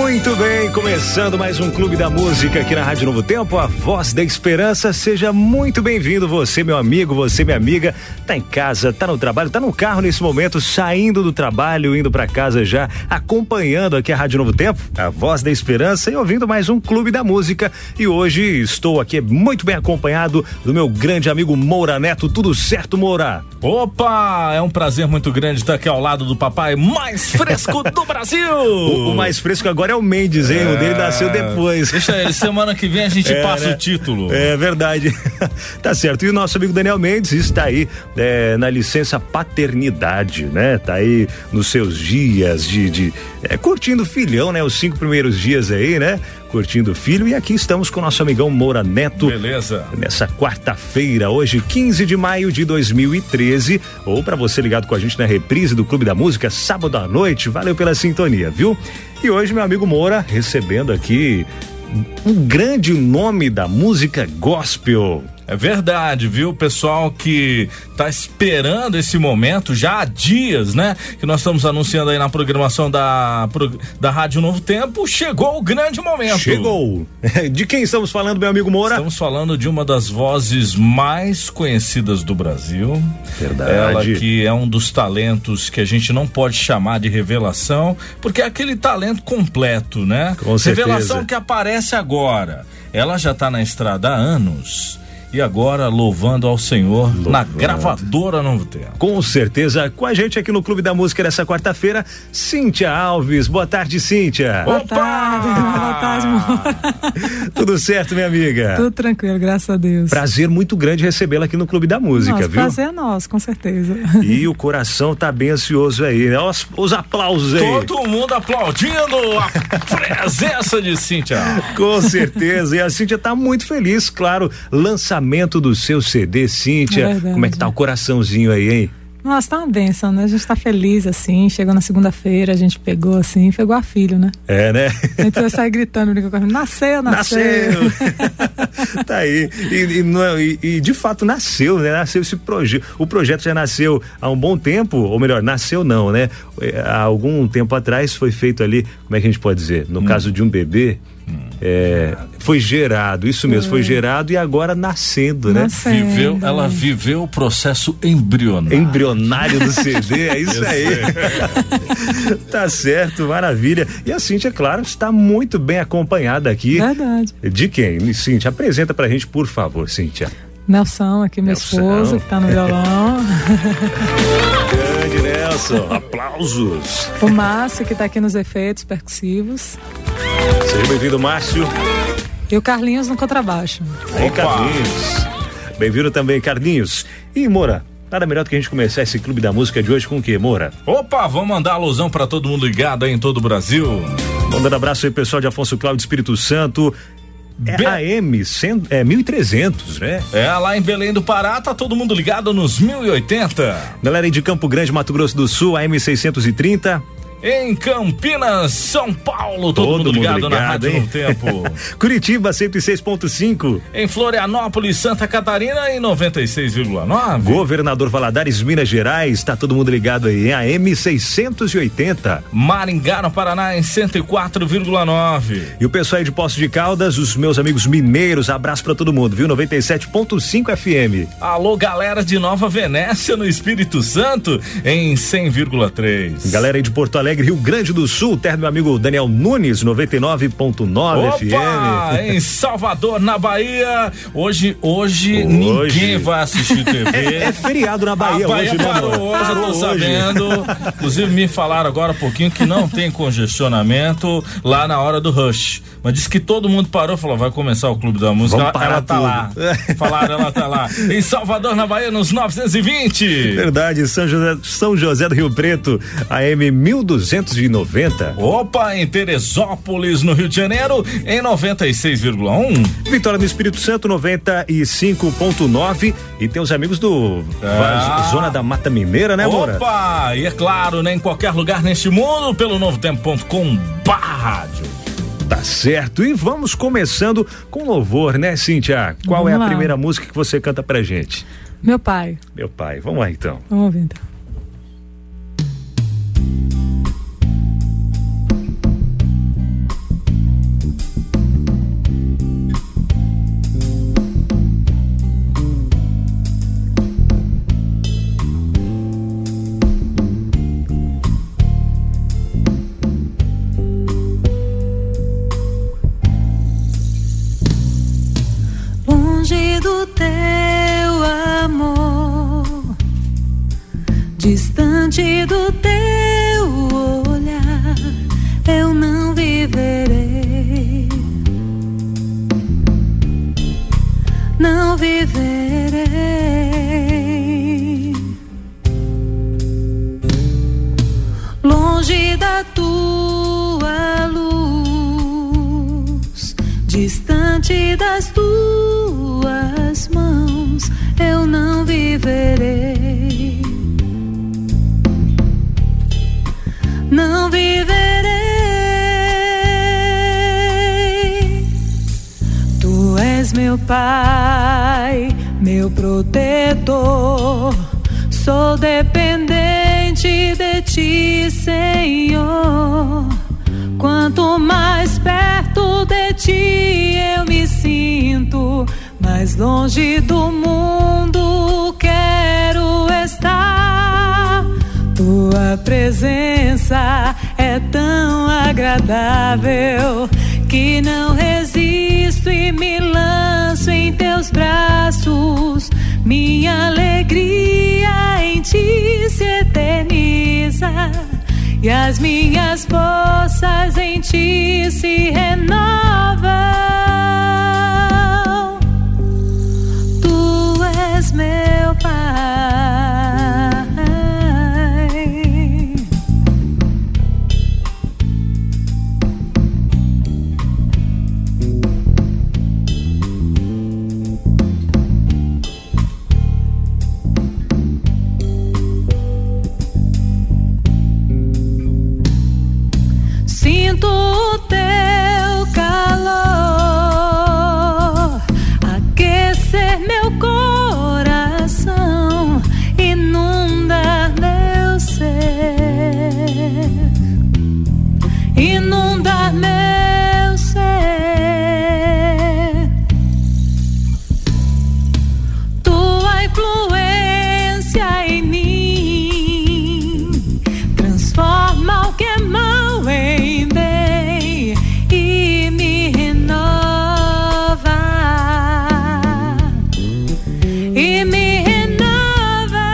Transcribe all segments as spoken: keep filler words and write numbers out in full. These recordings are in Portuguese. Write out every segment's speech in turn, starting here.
Muito bem, começando mais um Clube da Música aqui na Rádio Novo Tempo, a voz da esperança. Seja muito bem-vindo, você, meu amigo, você, minha amiga, tá em casa, tá no trabalho, tá no carro nesse momento, saindo do trabalho, indo pra casa já, acompanhando aqui a Rádio Novo Tempo, a voz da esperança, e ouvindo mais um Clube da Música. E hoje estou aqui muito bem acompanhado do meu grande amigo Moura Neto. Tudo certo, Moura? Opa, é um prazer muito grande estar aqui ao lado do papai mais fresco do Brasil. O, o mais fresco agora é o Mendes, hein? É... O dele nasceu depois. Deixa ele, semana que vem a gente é, passa né? o título. É verdade. Tá certo. E o nosso amigo Daniel Mendes está aí é, na licença paternidade, né? Tá aí nos seus dias de, de é, curtindo o filhão, né? Os cinco primeiros dias aí, né? Curtindo o filho, e aqui estamos com o nosso amigão Moura Neto. Beleza. Nessa quarta-feira, hoje, quinze de maio de dois mil e treze, ou para você ligado com a gente na reprise do Clube da Música, sábado à noite, valeu pela sintonia, viu? E hoje, meu amigo Moura, recebendo aqui um grande nome da música gospel. É verdade, viu? Pessoal que tá esperando esse momento já há dias, né? Que nós estamos anunciando aí na programação da, da Rádio Novo Tempo. Chegou o grande momento. Chegou. De quem estamos falando, meu amigo Moura? Estamos falando de uma das vozes mais conhecidas do Brasil. Verdade. Ela que é um dos talentos que a gente não pode chamar de revelação, porque é aquele talento completo, né? Com certeza. Revelação que aparece agora. Ela já tá na estrada há anos. E agora louvando ao Senhor louvando. Na gravadora Novo Tempo. Com certeza, com a gente aqui no Clube da Música nessa quarta-feira, Cíntia Alves. Boa tarde, Cíntia. Boa tarde, boa tarde, amor. Tudo certo, minha amiga? Tudo tranquilo, graças a Deus. Prazer muito grande recebê-la aqui no Clube da Música, Nossa, viu? Prazer é nosso, com certeza. E o coração tá bem ansioso aí, né? Os, os aplausos aí. Todo mundo aplaudindo a presença de Cíntia. Com certeza, e a Cíntia tá muito feliz, claro, lançamento do seu C D, Cíntia. É como é que tá o coraçãozinho aí, hein? Nossa, tá uma bênção, né? A gente tá feliz, assim, chegou na segunda-feira, a gente pegou, assim, pegou a filho, né? É, né? A gente vai sair gritando, nasceu, nasceu. Nasceu! Tá aí. E, e, e, de fato, nasceu, né? Nasceu esse projeto. O projeto já nasceu há um bom tempo, ou melhor, nasceu não, né? Há algum tempo atrás foi feito ali, como é que a gente pode dizer? No hum. caso de um bebê, É, foi gerado, isso mesmo, é. foi gerado e agora nascendo, né? Nascendo. Viveu, ela viveu o processo embrionário. Embrionário do C D, é isso aí. Tá certo, maravilha. E a Cíntia, claro, está muito bem acompanhada aqui. Verdade. De quem? Cíntia, apresenta pra gente, por favor, Cíntia. Nelson, aqui meu Nelson. Esposo, que tá no violão. Grande Nelson, aplausos. O Márcio, que tá aqui nos efeitos percussivos. Seja bem-vindo, Márcio. E o Carlinhos no contrabaixo. Aí, Carlinhos. Bem-vindo também, Carlinhos. E, Moura, nada melhor do que a gente começar esse Clube da Música de hoje com o quê, Moura? Opa, vamos mandar alusão pra todo mundo ligado aí em todo o Brasil. Mandando abraço aí, pessoal de Afonso Cláudio, Espírito Santo. É Be- A M é, mil e trezentos, né? É, lá em Belém do Pará, tá todo mundo ligado nos mil e oitenta. Galera aí de Campo Grande, Mato Grosso do Sul, A M seiscentos e trinta. Em Campinas, São Paulo, todo, todo mundo, ligado, mundo ligado na Rádio Novo Tempo. Curitiba, cento e seis ponto cinco. Em Florianópolis, Santa Catarina, em noventa e seis vírgula nove. Governador Valadares, Minas Gerais, tá todo mundo ligado aí em A M seiscentos e oitenta. Maringá, no Paraná, em cento e quatro vírgula nove. E o pessoal aí de Poços de Caldas, os meus amigos mineiros, abraço pra todo mundo, viu? noventa e sete ponto cinco F M. Alô, galera de Nova Venécia, no Espírito Santo, em cem vírgula três. Galera aí de Porto Alegre, Rio Grande do Sul, terra do meu amigo Daniel Nunes, noventa e nove ponto nove F M. Em Salvador, na Bahia, hoje, hoje, hoje. ninguém vai assistir T V. É, é feriado na Bahia, a Bahia hoje, parou não, hoje, eu tô hoje. sabendo. Inclusive me falaram agora há pouquinho que não tem congestionamento lá na hora do rush. Mas disse que todo mundo parou e falou, vai começar o Clube da Música. Ela, ela tá lá. Falaram, ela tá lá. Em Salvador, na Bahia, nos novecentos e vinte. Verdade, São José, São José do Rio Preto, A M mil duzentos e noventa. Opa, em Teresópolis, no Rio de Janeiro, em noventa e seis vírgula um. Vitória do Espírito Santo, noventa e cinco ponto nove. E tem os amigos do é. Zona da Mata Mineira, né, Moura? Opa, e é claro, né, em qualquer lugar neste mundo, pelo novo tempo ponto com barra rádio. Tá certo, e vamos começando com louvor, né, Cíntia? Qual vamos é a lá. primeira música que você canta pra gente? Meu pai. Meu pai, vamos lá então. Vamos ouvir então. das tuas mãos eu não viverei, não viverei. Tu és meu Pai, meu protetor, sou dependente de ti, Senhor. Quanto mais perto de ti eu me sinto, mais longe do mundo quero estar. Tua presença é tão agradável que não resisto e me lanço em teus braços. Minha alegria em ti se eterniza e as minhas forças em ti se renovam. Tu és meu Pai. Sinto o teu calor aquecer meu coração, inunda meu ser, inunda meu ser. Tua influência em mim transforma o que é mal em bem e me renova, e me renova.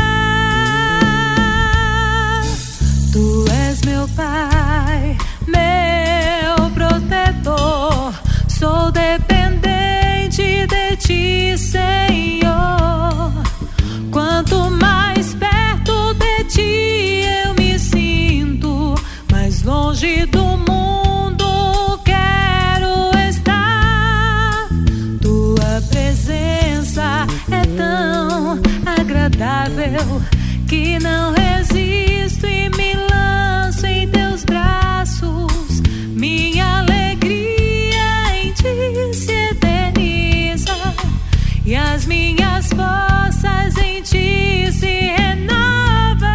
Tu és meu Pai, meu protetor, sou dependente de ti, Senhor. Quanto mais perto de ti eu me sinto, mais longe do mundo quero estar. Tua presença é tão agradável que não resisto e me lanço em teus braços. Minha alegria em ti se eterniza e as minhas forças em ti se renovam.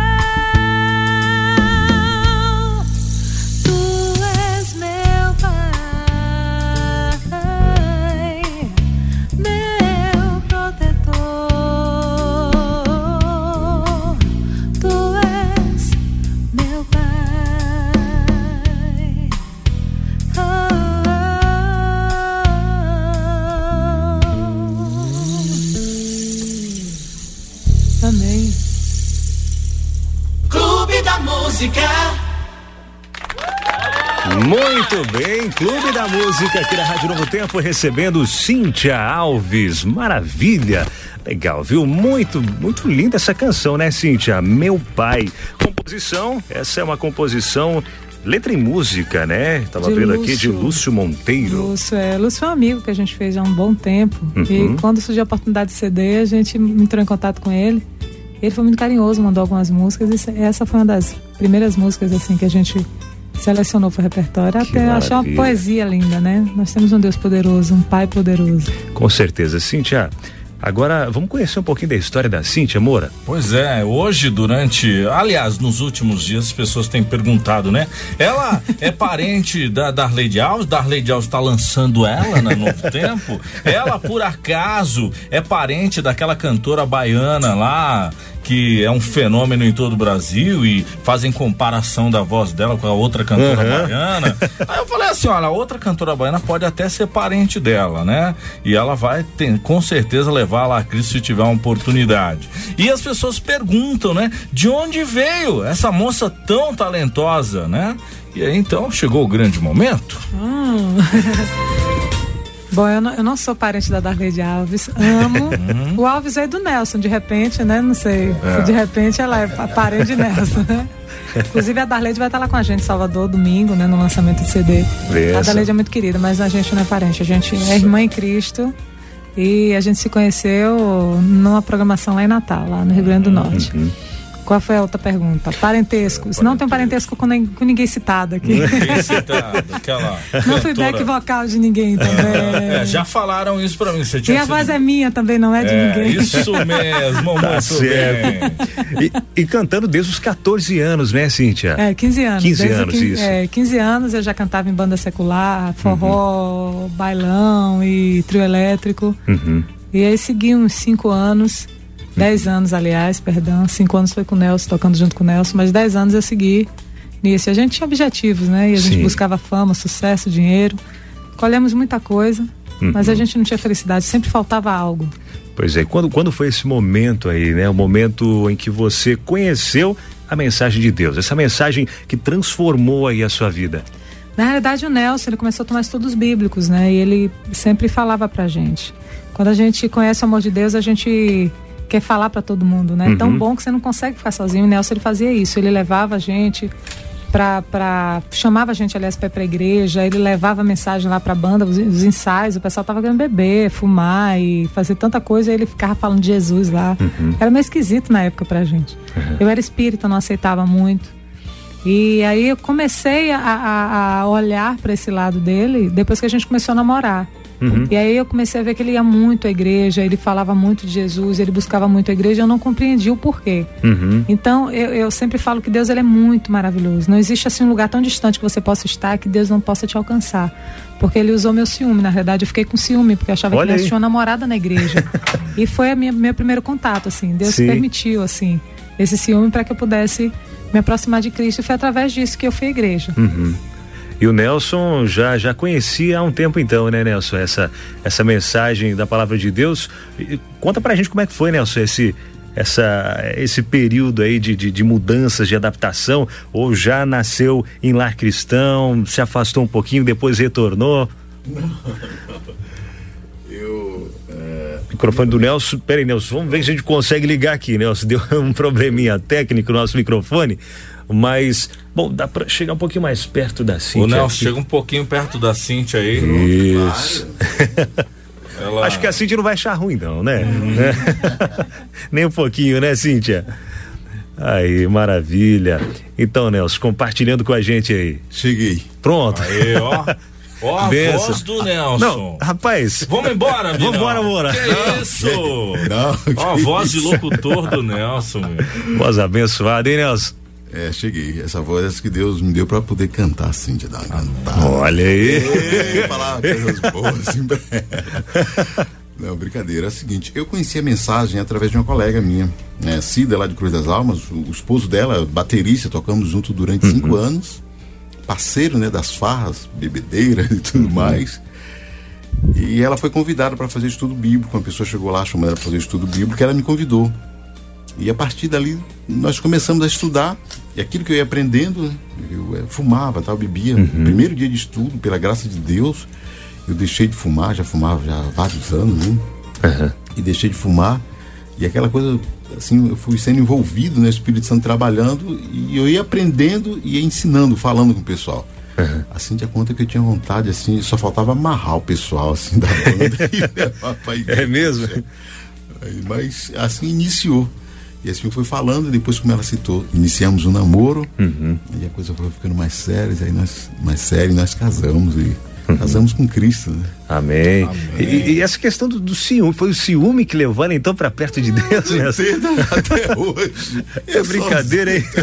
Tu és meu Pai, meu protetor. Tu és meu Pai. Oh, oh. Amém. Clube da Música. Muito bem, Clube da Música aqui na Rádio Novo Tempo, recebendo Cíntia Alves. Maravilha, legal, viu? Muito, muito linda essa canção, né, Cíntia? Meu Pai. Composição, essa é uma composição, letra e música, né? Tava De vendo Lúcio. aqui de Lúcio Monteiro. Lúcio, é, Lúcio é um amigo que a gente fez há um bom tempo. Uhum. E quando surgiu a oportunidade de C D, a gente entrou em contato com ele. Ele foi muito carinhoso, mandou algumas músicas. E essa foi uma das primeiras músicas assim que a gente selecionou para o repertório. Que Até achar uma maravilha. poesia linda, né? Nós temos um Deus poderoso, um Pai poderoso. Com certeza, Cíntia. Agora, vamos conhecer um pouquinho da história da Cíntia Moura? Pois é, hoje durante, aliás, nos últimos dias as pessoas têm perguntado, né? Ela é parente da Darley Alves, Darley Alves está lançando ela na Novo Tempo? Ela, por acaso, é parente daquela cantora baiana lá, que é um fenômeno em todo o Brasil e fazem comparação da voz dela com a outra cantora Uhum. baiana? Aí eu falei assim, olha, a outra cantora baiana pode até ser parente dela, né? E ela vai ter, com certeza levar lá a Cristo se tiver uma oportunidade. E as pessoas perguntam, né? De onde veio essa moça tão talentosa, né? E aí então chegou o grande momento. Hum. Bom, eu não, eu não sou parente da Darleide Alves, amo. Uhum. O Alves é do Nelson, de repente, né? Não sei. É. Se de repente ela é parente de Nelson, né? Inclusive a Darleide vai estar lá com a gente em Salvador domingo, né? No lançamento do C D. Essa. A Darleide é muito querida, mas a gente não é parente. A gente é irmã em Cristo e a gente se conheceu numa programação lá em Natal, lá no Rio Grande do Norte. Uhum. Qual foi a outra pergunta? Parentesco. É, não tem parentesco com, nem, com ninguém citado aqui. Ninguém citado, aquela não fui back vocal de ninguém também. É, já falaram isso pra mim. Você tinha e a voz é minha também, não é de é, ninguém. Isso mesmo, tá muito certo. bem. E, e cantando desde os catorze anos, né, Cíntia? É, quinze anos. quinze anos, quinze, isso. É, quinze anos eu já cantava em banda secular, forró, uhum. bailão e trio elétrico. Uhum. E aí segui uns cinco anos. Dez anos, aliás, perdão, cinco anos foi com o Nelson, tocando junto com o Nelson, mas dez anos eu segui nisso. A gente tinha objetivos, né? E a gente Sim. buscava fama, sucesso, dinheiro. Colhemos muita coisa, uhum. mas a gente não tinha felicidade, sempre faltava algo. Pois é, quando, quando foi esse momento aí, né? O momento em que você conheceu a mensagem de Deus, essa mensagem que transformou aí a sua vida? Na realidade, o Nelson, ele começou a tomar estudos bíblicos, né? E ele sempre falava pra gente. Quando a gente conhece o amor de Deus, a gente quer falar para todo mundo, né? Uhum. É tão bom que você não consegue ficar sozinho. O Nelson, ele fazia isso, ele levava a gente pra, pra chamava a gente, aliás, pra ir pra igreja, ele levava a mensagem lá pra banda, os, os ensaios, o pessoal tava querendo beber, fumar e fazer tanta coisa, e ele ficava falando de Jesus lá. Uhum. Era meio esquisito na época pra gente. Uhum. Eu era espírita, não aceitava muito. E aí eu comecei a, a, a olhar para esse lado dele depois que a gente começou a namorar. Uhum. E aí eu comecei a ver que ele ia muito à igreja, ele falava muito de Jesus, ele buscava muito a igreja, eu não compreendi o porquê. Uhum. Então eu, eu sempre falo que Deus, ele é muito maravilhoso. Não existe assim um lugar tão distante que você possa estar que Deus não possa te alcançar. Porque ele usou meu ciúme, na verdade eu fiquei com ciúme, porque eu achava Olha que Deus tinha uma namorada na igreja. E foi a minha, meu primeiro contato, assim, Deus Sim. permitiu, assim, esse ciúme para que eu pudesse me aproximar de Cristo, e foi através disso que eu fui à igreja. Uhum. E o Nelson já, já conhecia há um tempo então, né, Nelson, essa, essa mensagem da palavra de Deus. Conta pra gente como é que foi, Nelson, esse, essa, esse período aí de, de, de mudanças, de adaptação, ou já nasceu em lar cristão, se afastou um pouquinho, depois retornou? Eu... É... Microfone do Nelson, peraí, Nelson, vamos ver se a gente consegue ligar aqui, Nelson, deu um probleminha técnico no nosso microfone, mas, bom, dá pra chegar um pouquinho mais perto da Cíntia. O Nelson chega um pouquinho perto da Cíntia aí. Isso. Ela... Acho que a Cíntia não vai achar ruim não, né? Hum. Nem um pouquinho, né, Cíntia? Aí, maravilha. Então, Nelson, compartilhando com a gente aí. Cheguei. Pronto. Aí, ó. Ó, a Benção. Voz do Nelson. Não, rapaz. Vamos embora, Vamos embora, embora. Que não. Isso? Não. Ó, a voz de locutor do Nelson, meu. Voz abençoada, hein, Nelson? É, cheguei. Essa voz que Deus me deu pra poder cantar, Cíntia, dar uma cantada. Olha aí. E falar coisas boas, assim. Não, brincadeira. É o seguinte, eu conheci a mensagem através de uma colega minha, né, Cida, lá de Cruz das Almas, o, o esposo dela, baterista, tocamos junto durante uhum. cinco anos, parceiro, né, das farras, bebedeira e tudo uhum. mais. E ela foi convidada para fazer estudo bíblico. Uma pessoa chegou lá chamando ela para fazer estudo bíblico, ela me convidou. E a partir dali nós começamos a estudar, e aquilo que eu ia aprendendo, eu, eu fumava, tal, bebia. Uhum. Primeiro dia de estudo, pela graça de Deus, eu deixei de fumar, já fumava já há vários anos, né? Uhum. E deixei de fumar, e aquela coisa, assim, eu fui sendo envolvido no Espírito Santo trabalhando, e eu ia aprendendo e ia ensinando, falando com o pessoal. Uhum. Assim, de conta que eu tinha vontade, assim, só faltava amarrar o pessoal, assim, da banda e levar pra igreja. É mesmo? Mas assim iniciou. E assim foi falando, e depois, como ela citou, iniciamos um namoro, uhum. e a coisa foi ficando mais séria, e aí nós, mais séria, e nós casamos, e uhum. casamos com Cristo, né? Amém. Amém. E, e essa questão do, do ciúme, foi o ciúme que levou ela então pra perto de Deus, né? Até hoje. É brincadeira, hein?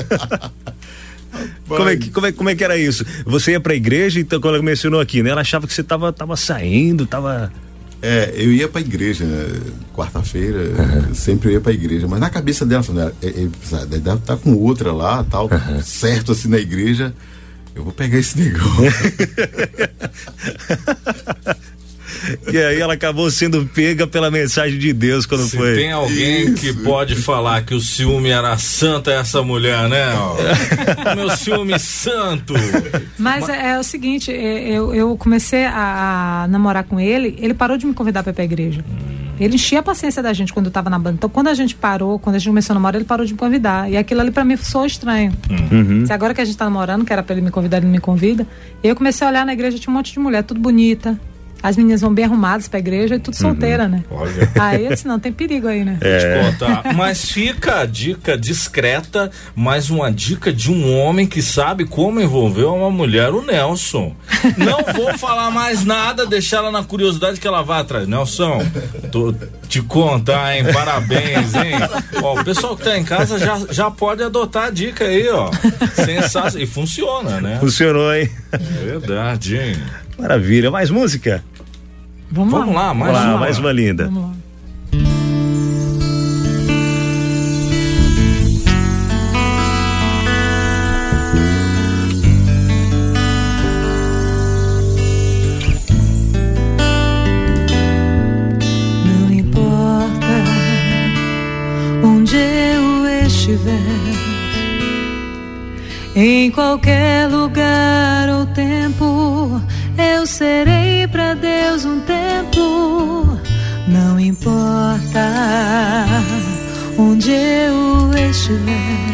Como é, que, como, é, como é que era isso? Você ia pra igreja, então, quando ela mencionou aqui, né? Ela achava que você tava, tava saindo, tava... É, eu ia pra igreja, né? Quarta-feira, uhum. sempre eu ia pra igreja, mas na cabeça dela, ela deve estar com outra lá, tal, uhum. certo assim na igreja, eu vou pegar esse negócio. E aí ela acabou sendo pega pela mensagem de Deus quando Se foi. Tem alguém Isso. que pode falar que o ciúme era santo, é essa mulher, né? Meu ciúme santo. Mas, Mas é, é o seguinte, eu, eu comecei a, a namorar com ele, ele parou de me convidar para ir pra igreja. Hum. Ele enchia a paciência da gente quando eu tava na banda. Então, quando a gente parou, quando a gente começou a namorar, ele parou de me convidar. E aquilo ali pra mim soou estranho. Uhum. Se agora que a gente tá namorando, que era pra ele me convidar, ele não me convida. E eu comecei a olhar na igreja, tinha um monte de mulher, tudo bonita. As meninas vão bem arrumadas pra igreja e tudo uhum. solteira, né? Olha. Aí eu disse, não, tem perigo aí, né? É. Contar. Mas fica a dica discreta, mais uma dica de um homem que sabe como envolver uma mulher, o Nelson. Não vou falar mais nada, deixar ela na curiosidade que ela vai atrás. Nelson, tô, te contar, hein? Parabéns, hein? Ó, o pessoal que tá em casa já, já pode adotar a dica aí, ó. Sensacional. E funciona, né? Funcionou, hein? É verdade, hein? Maravilha. Mais música? Vamos, Vamos lá, lá, mais Vamos lá, uma. mais uma linda. Vamos lá. Não importa onde eu estiver, em qualquer lugar ou tempo, eu serei pra Deus um templo. Não importa onde eu estiver,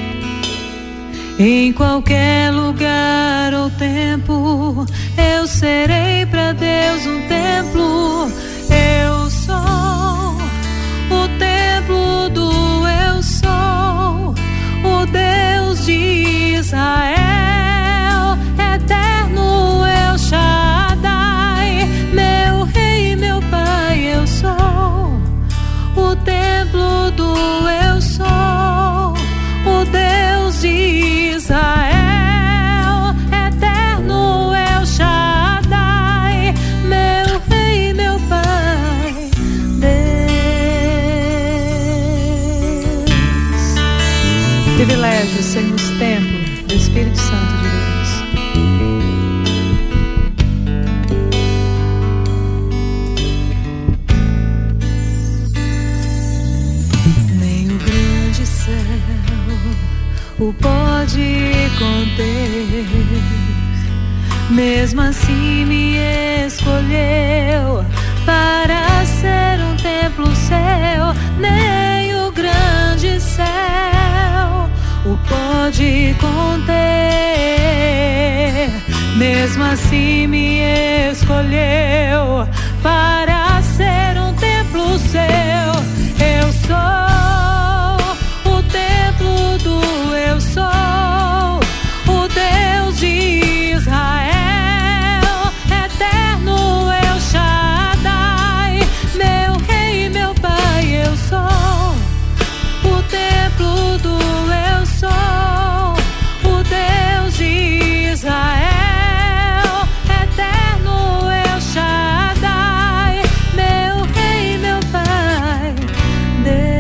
em qualquer lugar ou tempo, eu serei pra Deus um templo. Eu sou o templo do eu sou, o Deus de Israel. Templo do eu sou, o Deus de Israel, eterno El Shaddai, meu Rei, meu Pai, Deus. Privilégio sermos templo do Espírito Santo de Deus. O pode conter, mesmo assim me escolheu para ser um templo seu. Nem o grande céu o pode conter, mesmo assim me escolheu para ser um templo seu. Eu sou eu sou o Deus de Israel, eterno El Shaddai, meu Rei, meu Pai. Eu sou o templo do eu sou, o Deus de Israel, eterno El Shaddai, meu Rei, meu Pai, Deus.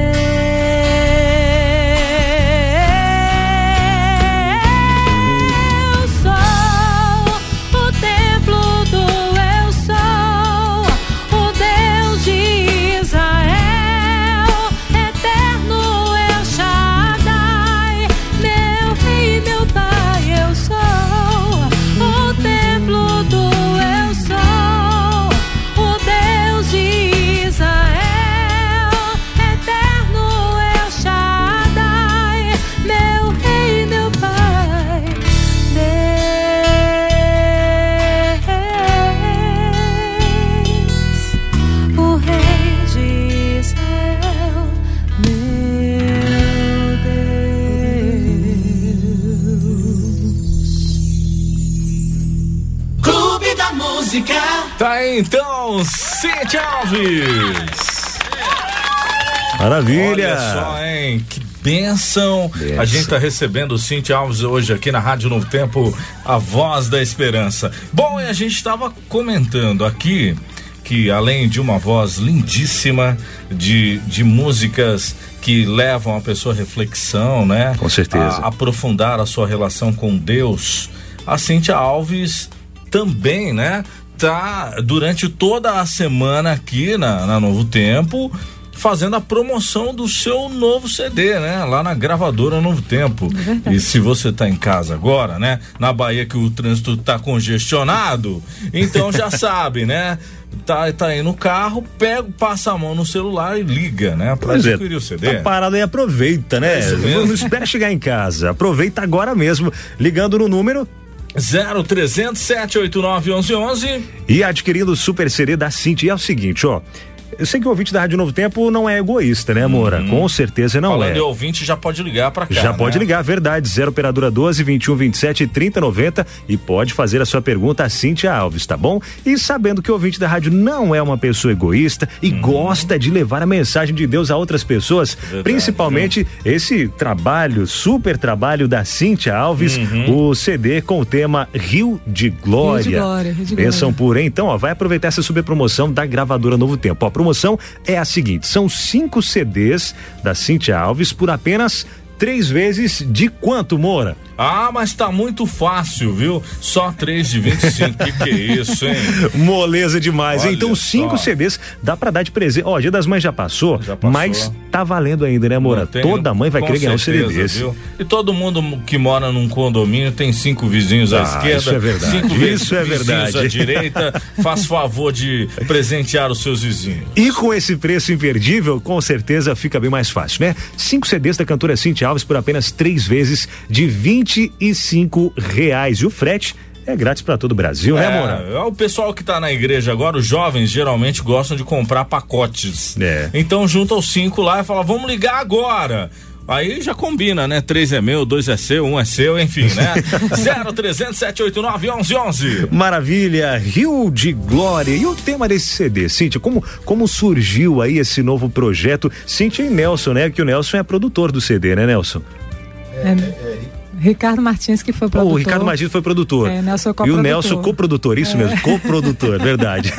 Tá aí, então, Cíntia Alves. Maravilha. Olha só, hein? Que bênção. A gente tá recebendo o Cíntia Alves hoje aqui na Rádio Novo Tempo, a voz da esperança. Bom, e a gente estava comentando aqui que, além de uma voz lindíssima, de, de músicas que levam a pessoa à reflexão, né? Com certeza. A aprofundar a sua relação com Deus, a Cíntia Alves também, né? tá durante toda a semana aqui na, na Novo Tempo, fazendo a promoção do seu novo C D, né? Lá na gravadora Novo Tempo. É e se você tá em casa agora, né? Na Bahia que o trânsito tá congestionado, então já sabe, né? Tá, tá aí no carro, pega, passa a mão no celular e liga, né? Pra pois adquirir é, o C D. Tá parado e aproveita, né? É não, não espera chegar em casa. Aproveita agora mesmo, ligando no número zero trezentos, sete oito nove, onze onze e adquirindo o Super C D da Cinti. E é o seguinte, ó. Eu sei que o ouvinte da Rádio Novo Tempo não é egoísta, né, Moura? Hum. Com certeza não Falando é. de ouvinte, já pode ligar pra cá, Já né? pode ligar, verdade. Zero operadora doze, vinte e um, vinte e sete, trinta, noventa e pode fazer a sua pergunta a Cíntia Alves, tá bom? E sabendo que o ouvinte da rádio não é uma pessoa egoísta e hum. gosta de levar a mensagem de Deus a outras pessoas, verdade, principalmente viu? Esse trabalho, super trabalho da Cíntia Alves, uhum. o C D com o tema Rio de Glória. Rio de Glória, Rio de Glória. Bênção pura, hein? Então, ó, vai aproveitar essa super promoção da gravadora Novo Tempo. Ó, a promoção é a seguinte, são cinco C Ds da Cíntia Alves por apenas três vezes de quanto, Moura? Ah, mas tá muito fácil, viu? Só três de vinte e cinco, que que é isso, hein? Moleza demais, Olha hein? Então cinco só. C Ds dá pra dar de presente. Ó, Dia das Mães já passou, já passou, mas tá valendo ainda, né, Moura? Tem, toda mãe vai querer ganhar um C D desse. Viu? E todo mundo que mora num condomínio tem cinco vizinhos à ah, esquerda, isso é verdade. cinco isso é vizinhos verdade. à direita, faz favor de presentear os seus vizinhos. E com esse preço imperdível, com certeza fica bem mais fácil, né? Cinco C Ds da cantora Cíntia Alves por apenas três vezes de vinte e cinco reais. E o frete é grátis para todo o Brasil, é, né, Moura? É o pessoal que tá na igreja agora, os jovens geralmente gostam de comprar pacotes. É. Então junta os cinco lá e fala, vamos ligar agora. Aí já combina, né? Três é meu, dois é seu, um é seu, enfim, né? zero trezentos, sete oito nove, onze onze. Maravilha, Rio de Glória. E o tema desse C D, Cíntia, como, como surgiu aí esse novo projeto? Cíntia e Nelson, né? Que o Nelson é produtor do C D, né, Nelson? É, é, Ricardo Martins que foi produtor. Oh, o Ricardo Martins foi produtor. É, Nelson e o Nelson coprodutor, isso é. mesmo, coprodutor, verdade.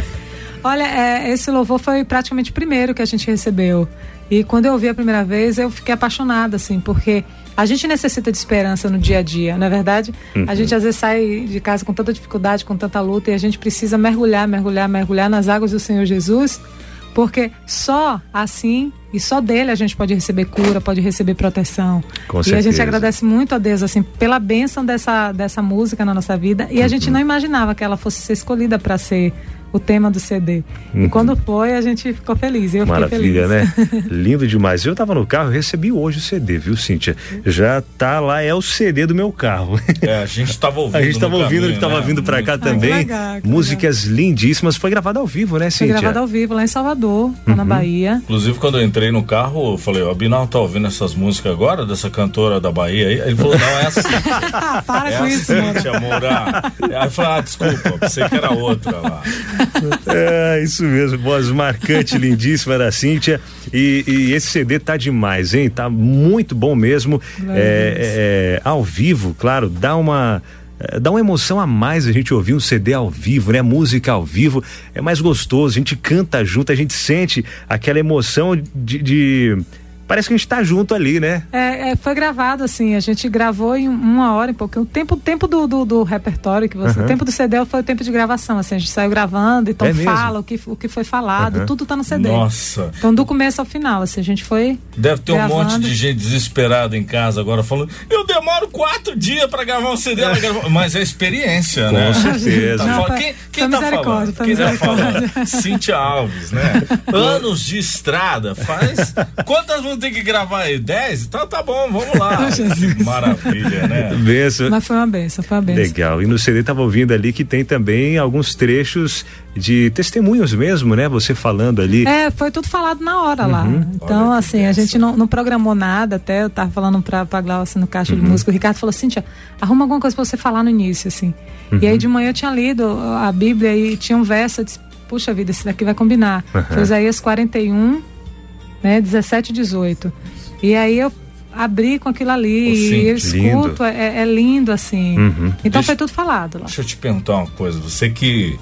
Olha, é, esse louvor foi praticamente o primeiro que a gente recebeu. E quando eu ouvi a primeira vez, eu fiquei apaixonada, assim, porque a gente necessita de esperança no dia a dia, não é verdade? Uhum. A gente às vezes sai de casa com tanta dificuldade, com tanta luta, e a gente precisa mergulhar, mergulhar, mergulhar nas águas do Senhor Jesus, porque só assim e só dele a gente pode receber cura, pode receber proteção. Com e certeza. A gente agradece muito a Deus, assim, pela bênção dessa, dessa música na nossa vida, e a uhum. gente não imaginava que ela fosse ser escolhida para ser o tema do C D. Uhum. E quando foi, a gente ficou feliz. Eu Maravilha, fiquei feliz. Né? Lindo demais. Eu tava no carro, recebi hoje o C D, viu, Cíntia? Já tá lá, é o C D do meu carro. É, a gente tava ouvindo. A gente tava ouvindo, caminho, ele tava né? vindo pra cá ah, também. Que legal, que Músicas legal. Lindíssimas. Foi gravado ao vivo, né, Cíntia? Foi gravado ao vivo, lá em Salvador, lá uhum. na Bahia. Inclusive, quando eu entrei no carro, eu falei, o Abinal tá ouvindo essas músicas agora, dessa cantora da Bahia aí? Ele falou, não, é essa. Para é com isso, Cíntia Moura. Aí eu falei, ah, desculpa, pensei que era outra lá. É, isso mesmo, voz marcante, lindíssima da Cíntia. E, e esse C D tá demais, hein? Tá muito bom mesmo. É, é, ao vivo, claro, dá uma. Dá uma emoção a mais a gente ouvir um C D ao vivo, né? Música ao vivo é mais gostoso, a gente canta junto, a gente sente aquela emoção de, de... Parece que a gente tá junto ali, né? É, é, foi gravado assim, a gente gravou em uma hora e pouco. O tempo, tempo do, do, do repertório que você. Uhum. O tempo do C D foi o tempo de gravação, assim, a gente saiu gravando, então é fala o que, o que foi falado, uhum. tudo tá no C D. Nossa. Então do começo ao final, assim, a gente foi. Deve ter gravando. Um monte de gente desesperada em casa agora falando, eu demoro quatro dias pra gravar um C D, é. Mas é experiência, com né? Com certeza. Não, tá foi, quem quem foi tá misericórdia, falando? Foi Quem misericórdia. tá falando? Cíntia Alves, né? Anos de estrada, faz. Quantas vão ter que gravar aí? dez? Então tá bom, vamos lá. Que maravilha, né? Benção. Mas foi uma benção, foi uma benção. Legal. E no C D tava ouvindo ali que tem também alguns trechos de testemunhos mesmo, né? Você falando ali. É, foi tudo falado na hora uhum. lá. Então, Olha, assim, a gente não, não programou nada, até eu tava falando pra, pra Glaucia no caixa uhum. de música, o Ricardo falou, Cíntia, arruma alguma coisa pra você falar no início, assim. Uhum. E aí de manhã eu tinha lido a Bíblia e tinha um verso, eu disse, puxa vida, esse daqui vai combinar. Uhum. Foi Isaías quarenta e um, né? dezessete e dezoito. E aí eu abri com aquilo ali, oh, sim, e eu escuto, é, é lindo assim. Uhum. Então deixa, foi tudo falado lá. Deixa eu te perguntar uma coisa, você que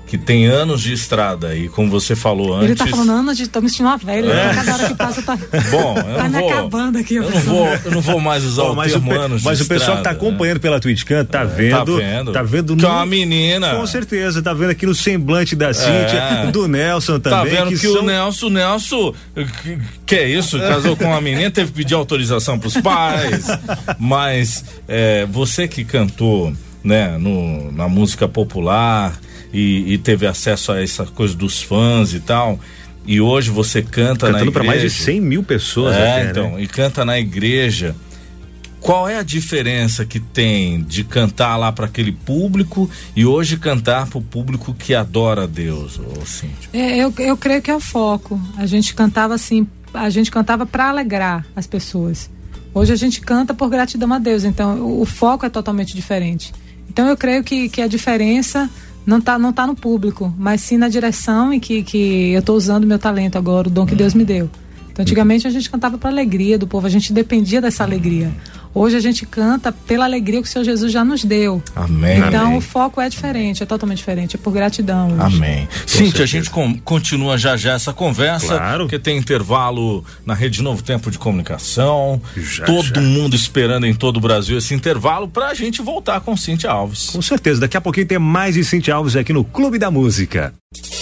que tem anos de estrada e como você falou antes... Ele tá falando anos de... tô me sentindo uma velha, é. Cada hora que passa tá, Bom, eu tá não me vou, acabando aqui. Eu não vou, eu não vou mais usar Bom, o termo o, anos Mas de o pessoal estrada, que tá acompanhando, né, pela Twitchcam, tá, é, vendo, tá vendo. Tá vendo. Que é uma menina. Com certeza, tá vendo aqui no semblante da Cíntia, é. do Nelson também. Tá vendo que, que são... o Nelson, Nelson, que, que é isso? Casou com uma menina, teve que pedir autorização pros pais. Mas é, você que cantou, né, no, na música popular e, e teve acesso a essa coisa dos fãs e tal, e hoje você canta Cantando na igreja. Para mais de cem mil pessoas. É, até, então, né? E canta na igreja. Qual é a diferença que tem de cantar lá para aquele público e hoje cantar para o público que adora a Deus, ô Cíntia? É, eu, eu creio que é o foco. A gente cantava assim, a gente cantava para alegrar as pessoas. Hoje a gente canta por gratidão a Deus, então o, o foco é totalmente diferente. Então eu creio que, que a diferença não tá, não tá no público, mas sim na direção em que, que eu estou usando o meu talento agora, o dom que Deus me deu. Então, antigamente a gente cantava para alegria do povo, a gente dependia dessa alegria. Hoje a gente canta pela alegria que o Senhor Jesus já nos deu. Amém. Então Amém. O foco é diferente, é totalmente diferente, é por gratidão hoje. Amém. Cíntia, a gente com, continua já já essa conversa, claro, porque tem intervalo na Rede Novo Tempo de Comunicação, já, todo já. mundo esperando em todo o Brasil esse intervalo pra gente voltar com Cíntia Alves. Com certeza, daqui a pouquinho tem mais de Cíntia Alves aqui no Clube da Música.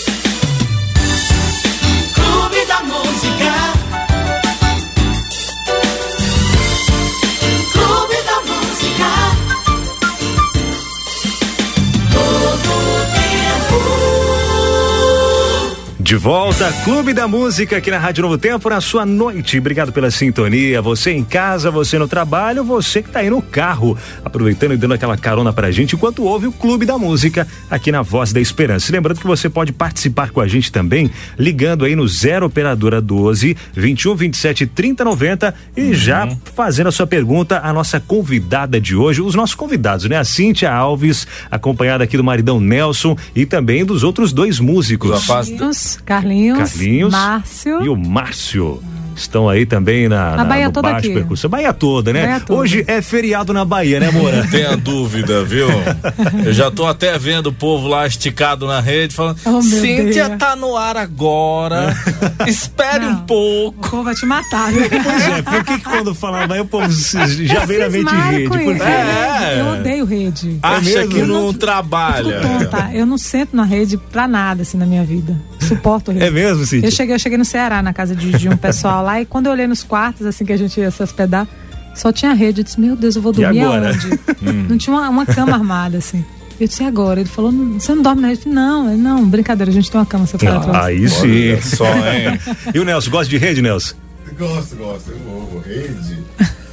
Clube da Música. De volta, Clube da Música aqui na Rádio Novo Tempo, na sua noite. Obrigado pela sintonia. Você em casa, você no trabalho, você que tá aí no carro, aproveitando e dando aquela carona pra gente enquanto ouve o Clube da Música aqui na Voz da Esperança. E lembrando que você pode participar com a gente também, ligando aí no zero operadora doze, vinte e um, vinte e sete, trinta, noventa e uhum. já fazendo a sua pergunta à nossa convidada de hoje, os nossos convidados, né? A Cíntia Alves, acompanhada aqui do maridão Nelson e também dos outros dois músicos. Rapaz, Carlinhos, Carlinhos, Márcio e o Márcio. Estão aí também na, a na Bahia no toda baixo aqui. percurso. A Bahia toda, né? Bahia toda. Hoje é feriado na Bahia, né, Moura? Não tenha dúvida, viu? Eu já tô até vendo o povo lá esticado na rede falando, oh, Cíntia tá no ar agora, espere Não, um pouco. O povo vai te matar, né? Pois é, por que que quando falar Bahia o povo já vem na mente rede? Por quê? É. Eu odeio rede. Acha é que eu não, não trabalha. Eu fico tonta. Eu não sento na rede pra nada, assim, na minha vida. Suporto rede. É mesmo, Cíntia? Eu cheguei, eu cheguei no Ceará, na casa de, de um pessoal lá, e quando eu olhei nos quartos, assim, que a gente ia se hospedar, só tinha rede. Eu disse, meu Deus, eu vou dormir aonde? hum. Não tinha uma, uma cama armada, assim. Eu disse, agora? Ele falou, você não dorme na rede? Não, ele, não, brincadeira, a gente tem uma cama separada. Ah, aí sim. Olha só, hein? E o Nelson, gosta de rede, Nelson? Gosto, gosto, eu amo rede.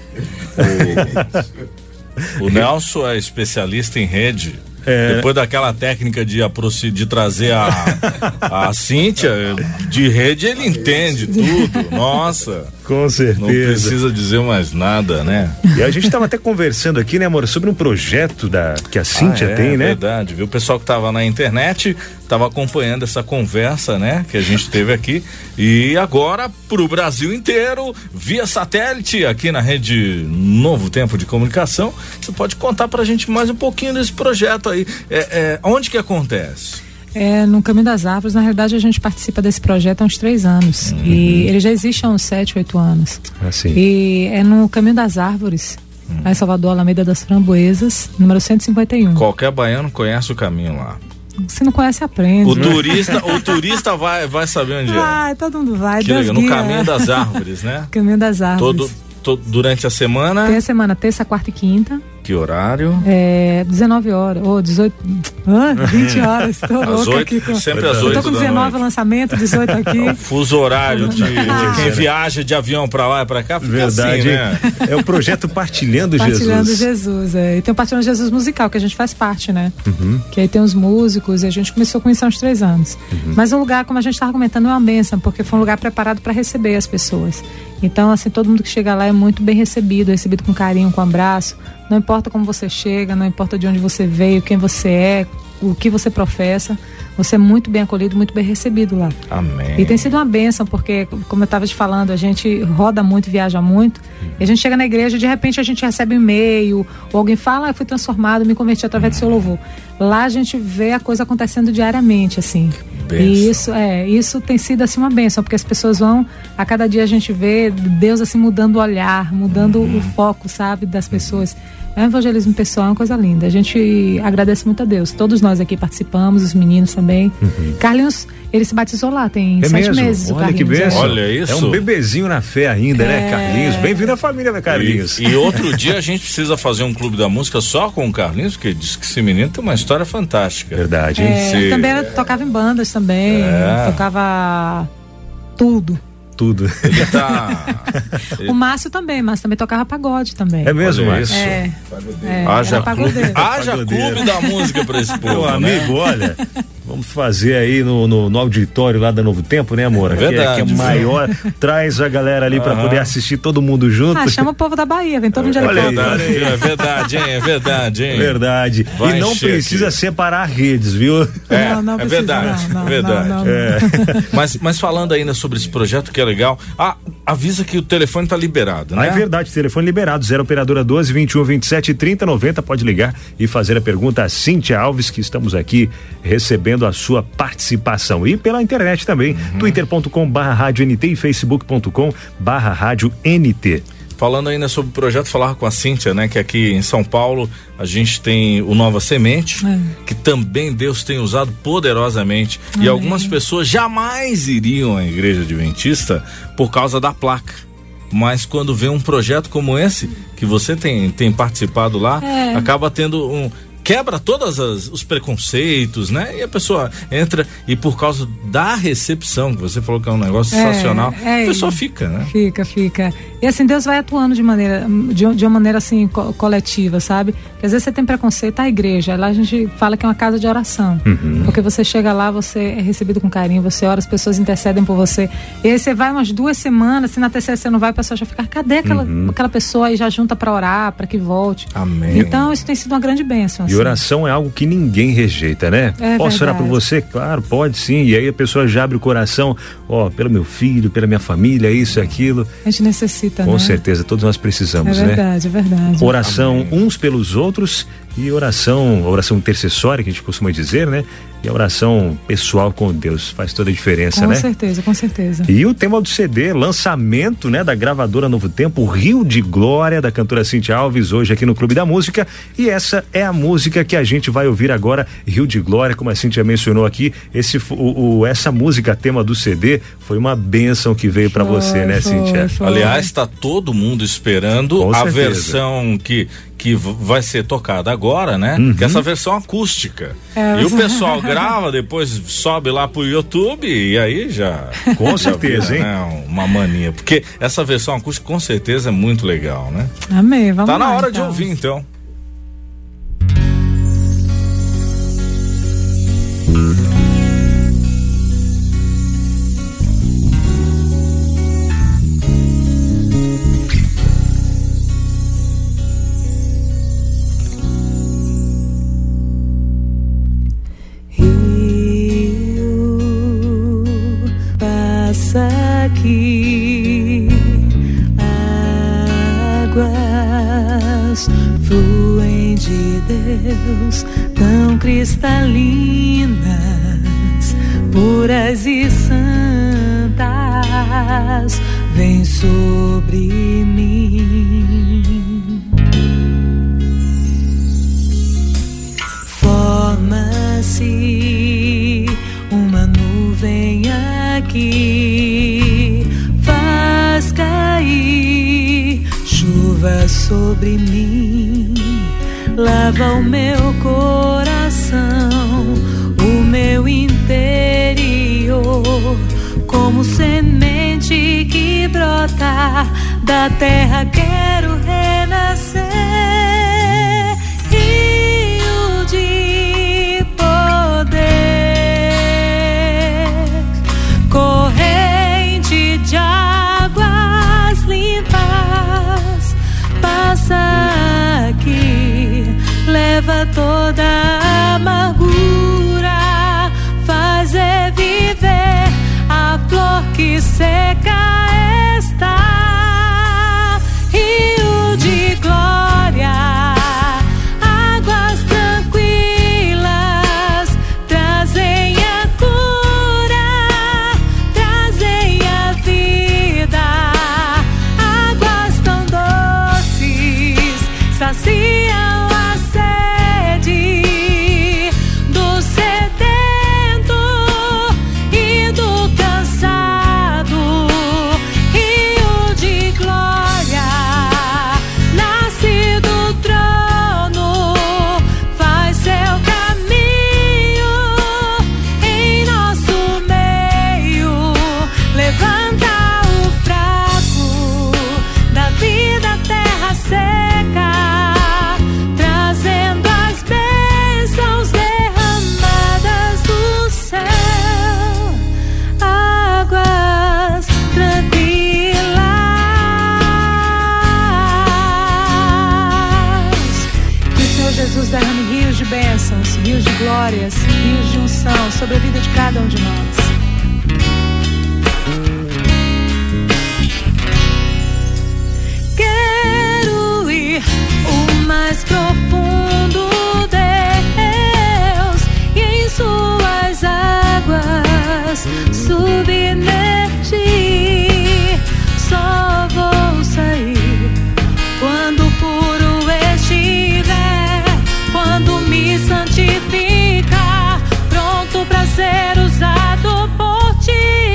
O, o Nelson é especialista em rede. É. Depois daquela técnica de, de trazer a, a Cíntia, de rede ele entende tudo, nossa. Com certeza. Não precisa dizer mais nada, né? E a gente estava até conversando aqui, né, amor, sobre um projeto da, que a Cíntia ah, é, tem, né? É verdade, viu? O pessoal que estava na internet estava acompanhando essa conversa, né, que a gente teve aqui, e agora pro Brasil inteiro, via satélite, aqui na Rede Novo Tempo de Comunicação. Você pode contar pra gente mais um pouquinho desse projeto aí. É, é, onde que acontece? É, no Caminho das Árvores, na realidade a gente participa desse projeto há uns três anos. Uhum. E ele já existe há uns sete, oito anos. Assim. E é no Caminho das Árvores, uhum. lá em Salvador, Alameda das Framboesas, número cento e cinquenta e um. Qualquer baiano conhece o caminho lá. Se não conhece, aprende. O turista, o turista vai, vai saber onde é. Vai, todo mundo vai. Que Deus legal, no guia. Caminho das Árvores, né? Caminho das Árvores. Todo, todo, durante a semana? Tem a semana, terça, quarta e quinta. Que horário? É, dezenove horas, ou dezoito, ah, vinte horas, tô às louca oito, aqui. Com, sempre às oito tô com dezenove lançamento, dezoito aqui. É o fuso horário de, de quem viaja de avião pra lá e pra cá, fica verdade, assim, né? É o projeto Partilhando, Partilhando Jesus. Jesus, é. E tem o Partilhando Jesus musical, que a gente faz parte, né? Uhum. Que aí tem os músicos, e a gente começou com isso há uns três anos. Uhum. Mas o lugar, como a gente estava comentando, é uma bênção, porque foi um lugar preparado para receber as pessoas. Então, assim, todo mundo que chega lá é muito bem recebido, é recebido com carinho, com abraço. Não importa como você chega, não importa de onde você veio, quem você é, o que você professa, você é muito bem acolhido, muito bem recebido lá. Amém. E tem sido uma bênção, porque, como eu estava te falando, a gente roda muito, viaja muito, e a gente chega na igreja e de repente a gente recebe um e-mail, ou alguém fala, ah, eu fui transformado, me converti através do seu louvor. Lá a gente vê a coisa acontecendo diariamente, assim. Bênção. E isso, é, isso tem sido assim uma bênção, porque as pessoas vão, a cada dia a gente vê Deus assim mudando o olhar, mudando uhum. o foco, sabe, das pessoas. É um evangelismo pessoal, é uma coisa linda. A gente agradece muito a Deus. Todos nós aqui participamos, os meninos também. Uhum. Carlinhos, ele se batizou lá, tem é sete mesmo? meses. Olha que bênção. Olha isso. É um bebezinho na fé ainda, é... né, Carlinhos? Bem-vindo à família, né, Carlinhos? E, e outro dia a gente precisa fazer um clube da música só com o Carlinhos, porque diz que esse menino tem uma história fantástica. Verdade, hein? É, Se... também era, tocava em bandas também, É. tocava tudo. Tudo. Ele tá... O Márcio também, Márcio também tocava pagode também. É mesmo, Olha Márcio? É, é, Haja era clube, pagodeiro. haja Pagodeiro. clube da música pra esse povo, Meu né? amigo, olha, vamos fazer aí no, no, no auditório lá da Novo Tempo, né, amor? É Que verdade, que é sim. maior. Traz a galera ali pra Aham. poder assistir todo mundo junto. Ah, chama o povo da Bahia, vem todo mundo de Olha aí, helicóptero. Verdade, viu? É verdade, hein? É verdade, hein? Verdade. Vai e não encher precisa aqui. separar redes, viu? É, Não, não é precisa, verdade, não, não, é verdade. não, não. É. Mas, mas falando ainda sobre esse projeto que é legal, ah, avisa que o telefone tá liberado, né? Ah, é verdade, telefone liberado, zero operadora doze, vinte e um, vinte e sete, trinta, noventa, pode ligar e fazer a pergunta a Cíntia Alves, que estamos aqui recebendo a sua participação. E pela internet também, uhum. twitter ponto com barra rádio N T e facebook ponto com barra rádio N T. Falando ainda sobre o projeto, falar com a Cíntia, né? Que aqui em São Paulo a gente tem o Nova Semente, é. que também Deus tem usado poderosamente. Amém. E algumas pessoas jamais iriam à igreja adventista por causa da placa. Mas quando vê um projeto como esse, que você tem, tem participado lá, é. acaba tendo um... quebra todos os preconceitos, né? E a pessoa entra e por causa da recepção, que você falou que é um negócio é, sensacional, é, a pessoa fica, né? Fica, fica. E assim, Deus vai atuando de maneira, de, de uma maneira assim, co- coletiva, sabe? Porque às vezes você tem preconceito, a igreja, lá a gente fala que é uma casa de oração. Uhum. Porque você chega lá, você é recebido com carinho, você ora, as pessoas intercedem por você. E aí você vai umas duas semanas, se na terceira você não vai, a pessoa já fica, cadê aquela, uhum. aquela pessoa? E já junta pra orar, pra que volte. Amém. Então, isso tem sido uma grande bênção. E oração é algo que ninguém rejeita, né? É Posso verdade. orar por você? Claro, pode sim. E aí a pessoa já abre o coração, ó, pelo meu filho, pela minha família, isso e aquilo. A gente necessita, Com né? certeza, todos nós precisamos, né? É verdade, né? é verdade. Oração Amém. uns pelos outros e oração, oração intercessória, que a gente costuma dizer, né? E a oração pessoal com Deus faz toda a diferença, com né? Com certeza, com certeza. E o tema do C D, lançamento, né, da gravadora Novo Tempo, Rio de Glória, da cantora Cíntia Alves, hoje aqui no Clube da Música. E essa é a música que a gente vai ouvir agora, Rio de Glória, como a Cíntia mencionou aqui. Esse, o, o, essa música, tema do C D, foi uma bênção que veio para você, né, foi, Cíntia? Foi. Aliás, está todo mundo esperando Com a certeza. versão que que vai ser tocada agora, né? Uhum. Que é essa versão acústica. É. E o pessoal grava, depois sobe lá pro YouTube e aí já... Com já certeza, vira, hein? Né, uma mania. Porque essa versão acústica com certeza é muito legal, né? Amém, vamos Tá lá. na hora então. de ouvir, então. Aqui águas fluem de Deus, tão cristalinas, puras e santas, vem sobre mim. Forma-se uma nuvem aqui, faz cair chuva sobre mim, lava o meu coração, o meu interior, como semente que brota da terra, quero renascer. Rio de poder, corrente de águas limpas, passa aqui, leva toda a amargura seca está. Rio de glória, águas tranquilas, trazem a cura, trazem a vida. Águas tão doces saciam a sede do sedento e do cansado. Rio de glória, nasce do trono, faz seu caminho em nosso meio. Levanta o fraco da vida, terra seca, trazendo as bênçãos derramadas do céu. Águas tranquilas, que o Senhor Jesus derrame rios de bênçãos, rios de glórias, rios de unção sobre a vida de cada um de nós. Quero ir o mais profundo, Deus, e em suas águas submergir. Só vou sair quando puro estiver, quando me santificar, pronto pra ser usado por ti.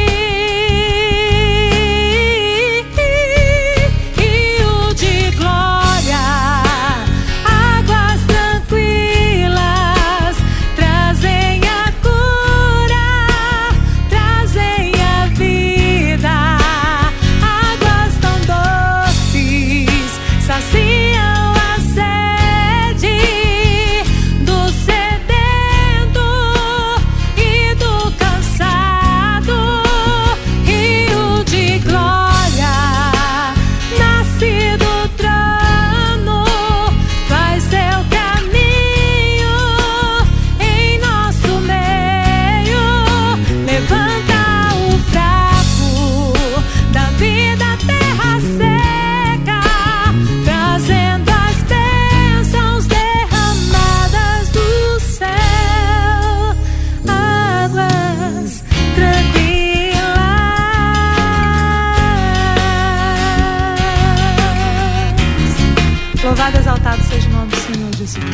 Rio de glória, águas tranquilas, trazem a cura, trazem a vida. Águas tão doces saciam a sede do sedento e do cansado. Rio de glória, nasce do trono, faz seu caminho em nosso meio. Levanta o fraco da vida, terra seca, trazendo as bênçãos derramadas do céu. Águas tranquilas. Louvado e exaltado seja o nome do Senhor Jesus.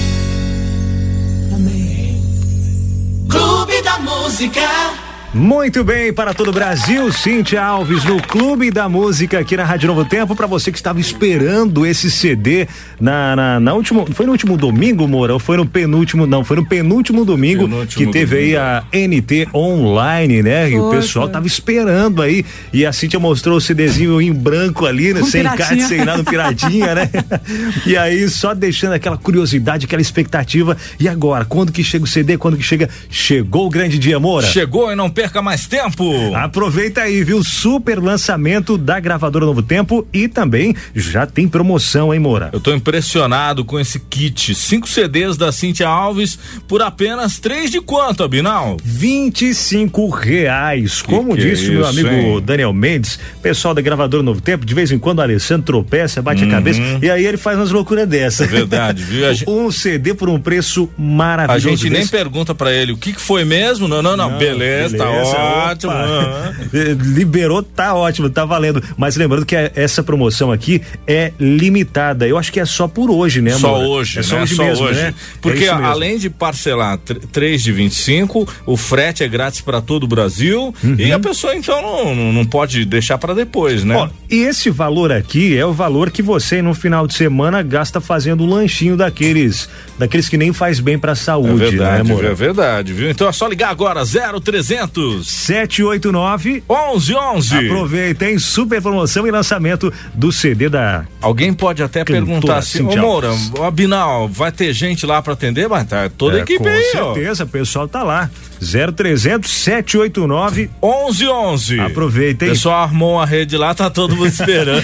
Amém. Clube da Música. Muito bem, para todo o Brasil, Cíntia Alves no Clube da Música aqui na Rádio Novo Tempo, para você que estava esperando esse C D na, na, na última, foi no último domingo, Moura, ou foi no penúltimo, não, foi no penúltimo domingo Penúltimo que teve domingo. aí a N T Online, né? Foi, e o pessoal foi. tava esperando aí, e a Cíntia mostrou o CDzinho em branco ali, né? Um Sem piratinha. card, sem nada, um piratinha, né? E aí, só deixando aquela curiosidade, aquela expectativa, e agora, quando que chega o C D, quando que chega, chegou o grande dia, Moura? Chegou e não perca mais tempo. Aproveita aí, viu? Super lançamento da gravadora Novo Tempo e também já tem promoção, hein, Moura? Eu tô impressionado com esse kit. Cinco C Ds da Cíntia Alves por apenas três de quanto, Abinal? vinte e cinco reais. Que Como que disse é o meu isso, amigo hein? Daniel Mendes, pessoal da gravadora Novo Tempo, de vez em quando o Alessandro tropeça, bate a cabeça e aí ele faz umas loucuras dessas. É verdade, viu? A gente, Um C D por um preço maravilhoso. a gente nem desse. pergunta pra ele o que que foi mesmo. Não, não, não. Não, beleza, tá ótimo. opa. Aham. Liberou, tá ótimo, tá valendo. Mas lembrando que a- essa promoção aqui é limitada. Eu acho que é só por hoje, né, Só amor? hoje, é só né? hoje Só mesmo, hoje. né? Porque É isso mesmo. além de parcelar tr- três de vinte e cinco, o frete é grátis para todo o Brasil e a pessoa então não, não, não pode deixar para depois, né? Ó, e esse valor aqui é o valor que você no final de semana gasta fazendo um lanchinho daqueles, daqueles que nem faz bem pra é saúde, verdade, né, amor? é verdade, viu? Então é só ligar agora, zero trezentos sete oito nove onze onze. Aproveita, hein? Super promoção e lançamento do C D da... Alguém pode até Cantora perguntar assim, ô Cíntia Moura, Alves. ó, Binal, vai ter gente lá pra atender? Mas tá toda a É, equipe com aí, ó. certeza, o pessoal tá lá. zero trezentos sete oito nove onze onze. Aproveita, O hein? pessoal armou uma rede lá, tá todo mundo esperando.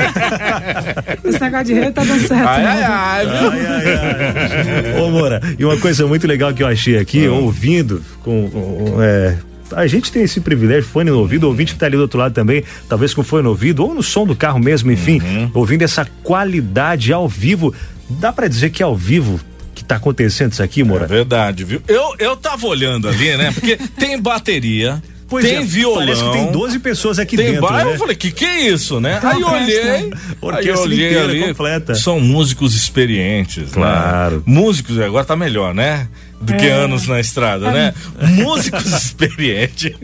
Esse negócio de rede tá dando certo. ai, né? ai, ai, viu? Ai, ai, ai. Ô, Moura, e uma coisa muito legal que eu achei aqui, ouvindo com, com, é, a gente tem esse privilégio, fone no ouvido, o ouvinte que tá ali do outro lado também, talvez com fone no ouvido ou no som do carro mesmo, enfim, uhum. ouvindo essa qualidade ao vivo. Dá pra dizer que é ao vivo que tá acontecendo isso aqui, Moura? É verdade, viu? Eu, eu tava olhando ali, né? Porque tem bateria. Pois tem é, violão. Parece que tem doze pessoas aqui tem dentro, bar, né? Eu falei, que que é isso, né? Então, aí eu olhei, aí eu olhei ali, completa. São músicos experientes, claro. Né? Músicos, agora tá melhor, né? Do é. que anos na estrada, é. né? Músicos experientes.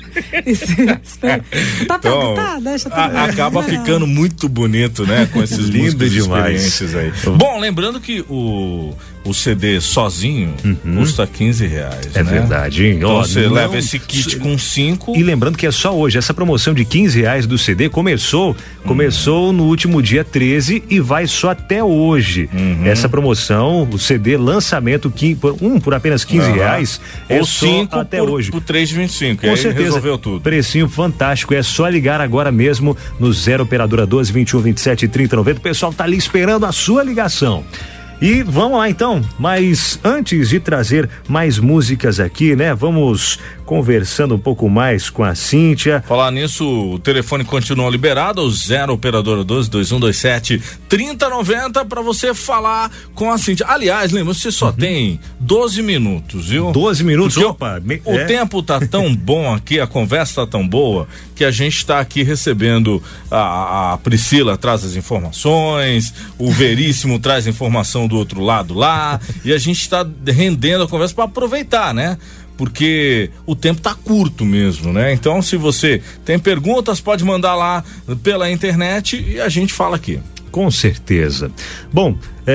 Tá, então, tá, deixa a, acaba ficando muito bonito, né? Com esses Lindo músicos demais. experientes aí. Bom, lembrando que o, o C D sozinho uhum. custa quinze reais. É né? verdade, hein? Então Ó, você não... leva esse kit com cinco. E lembrando que é só hoje, essa promoção de quinze reais do C D começou, começou uhum. no último dia treze e vai só até hoje. Uhum. Essa promoção, o C D lançamento, um por apenas quinze uhum. reais, é ou só cinco até por, hoje. Por três e vinte e cinco, com aí certeza, resolveu tudo. Precinho fantástico, é só ligar agora mesmo no zero operadora doze, vinte e um, vinte e sete, trinta, noventa. O pessoal tá ali esperando a sua ligação. E vamos lá então, mas antes de trazer mais músicas aqui, né? Vamos conversando um pouco mais com a Cíntia. Falar nisso, o telefone continua liberado, o zero operadora doze, dois um dois sete, trinta, noventa, pra você falar com a Cíntia. Aliás, lembra, você só uhum. tem doze minutos, viu? doze minutos, Porque opa. Me, o é. tempo tá tão bom aqui, a conversa tá tão boa, que a gente tá aqui recebendo a, a Priscila traz as informações, o Veríssimo traz informação do outro lado lá, e a gente está rendendo a conversa para aproveitar, né? Porque o tempo tá curto mesmo, né? Então, se você tem perguntas, pode mandar lá pela internet e a gente fala aqui. Com certeza. Bom,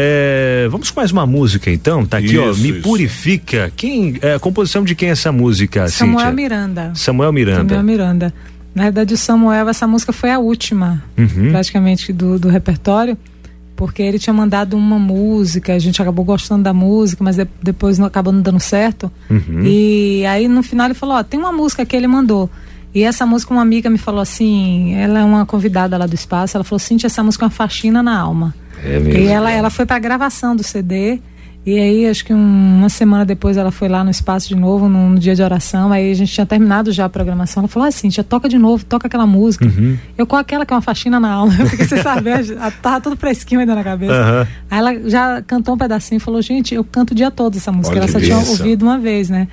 é, vamos com mais uma música então, tá aqui, isso, ó, Me isso. Purifica. Quem, é, a composição de quem é essa música, Samuel Cíntia? Miranda. Samuel Miranda. Samuel Miranda. Na verdade, o Samuel, essa música foi a última, uhum. praticamente, do, do repertório, porque ele tinha mandado uma música, a gente acabou gostando da música, mas de, depois não acabou não dando certo. Uhum. E aí no final ele falou, ó, tem uma música que ele mandou. E essa música, uma amiga me falou assim, ela é uma convidada lá do espaço, ela falou, Cíntia, essa música é uma faxina na alma. É mesmo. E ela, ela foi pra gravação do C D, e aí acho que um, uma semana depois ela foi lá no espaço de novo, no, no dia de oração, aí a gente tinha terminado já a programação, ela falou, ah, Cíntia, toca de novo, toca aquela música. Uhum. Eu com aquela que é uma faxina na alma, porque você sabe, tava tudo fresquinho ainda na cabeça. Uhum. Aí ela já cantou um pedacinho e falou, gente, eu canto o dia todo essa música, olha, ela só tinha ouvido uma vez, né?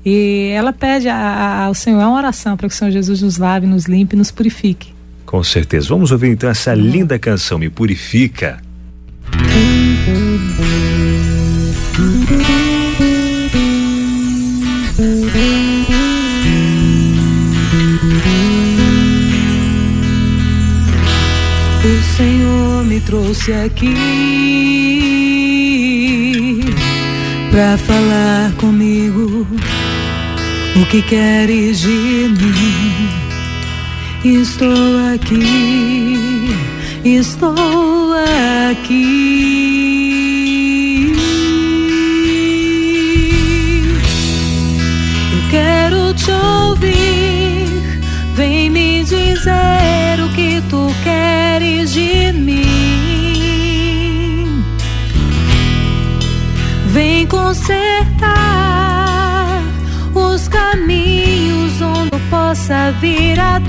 E ela pede a, a, ao Senhor, é uma oração para que o Senhor Jesus nos lave, nos limpe e nos purifique. Com certeza. Vamos ouvir então essa uhum. linda canção, Me Purifica. O Senhor me trouxe aqui pra falar comigo o que queres de mim. Estou aqui, estou aqui. Eu quero te ouvir, vem me dizer o que tu queres de mim. Vem consertar os caminhos onde eu possa vir a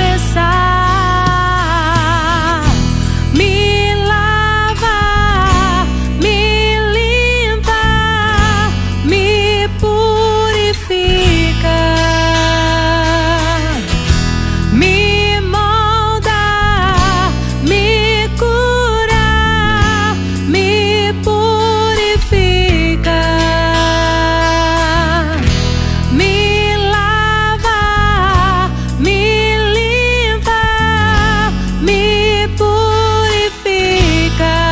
tropeçar. Me lava, me limpa, me purifica, me molda, me cura, me purifica. Me lava, me limpa, me purifica,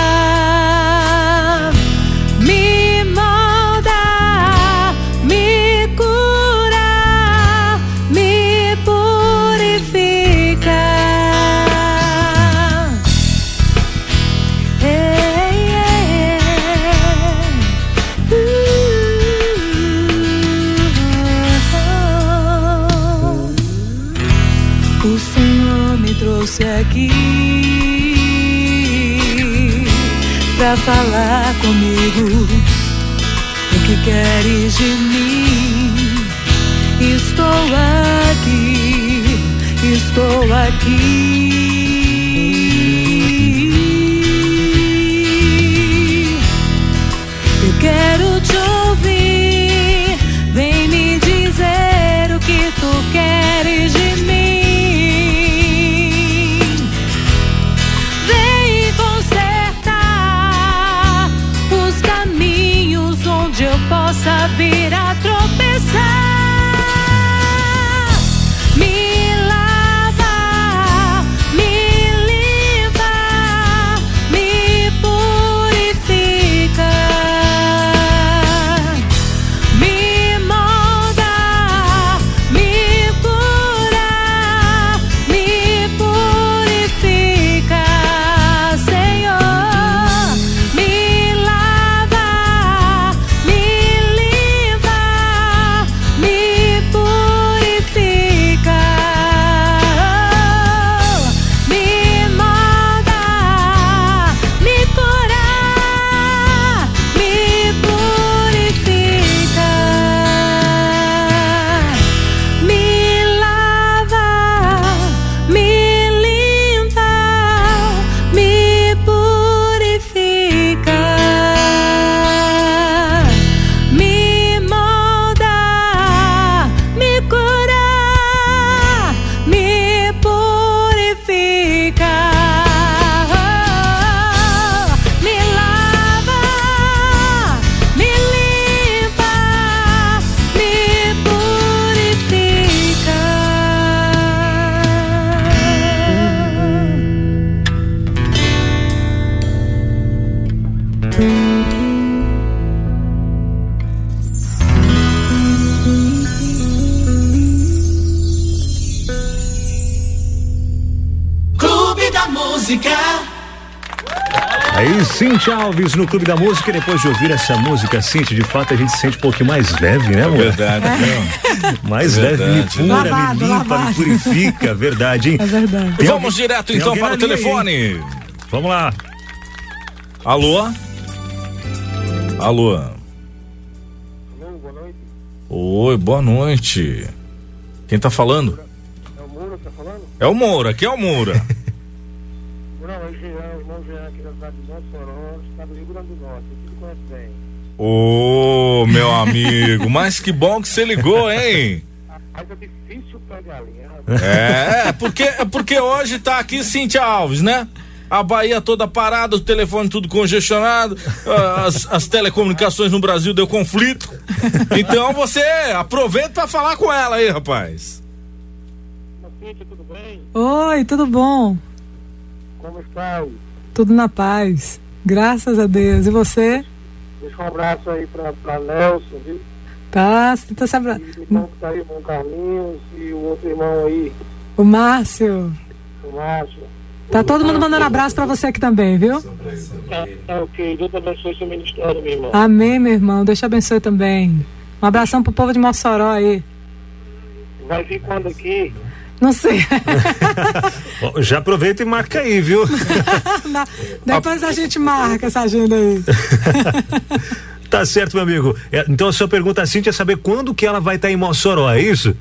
me molda, me cura, me purifica. Hey, yeah. Uh, o Senhor me trouxe aqui pra falar comigo o que queres de mim. Estou aqui, estou aqui. Eu quero te ouvir, vem me dizer o que tu queres de mim. Vem consertar os caminhos onde eu possa vir a tropeçar. Aí, Cíntia Alves no Clube da Música. E depois de ouvir essa música, Cíntia, de fato a gente se sente um pouquinho mais leve, né, amor? É verdade, é. Mais é leve, verdade. me pura, Lavado, me limpa, lavado. me purifica, verdade, hein? É verdade. Tem Vamos alguém, direto tem então alguém para o na linha telefone. Aí. Vamos lá. Alô? Alô? Boa noite. Oi, boa noite. Quem tá falando? É o Moura que tá falando? É o Moura, aqui é o Moura. Não, é o Jean, o irmão Jean aqui da cidade de Mossoró, estado do Rio Grande do Norte. Você me conhece bem. Ô, meu amigo, mas que bom que você ligou, hein? Mas é difícil pegar a linha, rapaz. É, porque, porque hoje tá aqui Cíntia Alves, né? A Bahia toda parada, o telefone tudo congestionado, as, as telecomunicações no Brasil deu conflito. Então você aproveita pra falar com ela aí, rapaz. Cíntia, tudo bem? Oi, tudo bom? Como está? Tudo na paz. Graças a Deus. E você? Deixa um abraço aí pra, pra Nelson, viu? Tá, você tá se abra... E o irmão que tá aí, o irmão Carlinhos, e o outro irmão aí, O Márcio. o Márcio. Tá todo mundo mandando abraço pra você aqui também, viu? Tá, tá ok. Deus abençoe seu ministério, meu irmão. Amém, meu irmão. Deus te abençoe também. Um abração pro povo de Mossoró aí. Vai vir quando aqui? Não sei. Ó, já aproveita e marca aí, viu? Na- Depois a gente marca essa agenda aí. Tá certo, meu amigo. É, então a sua pergunta, Cíntia, é saber quando que ela vai estar em Mossoró, é isso?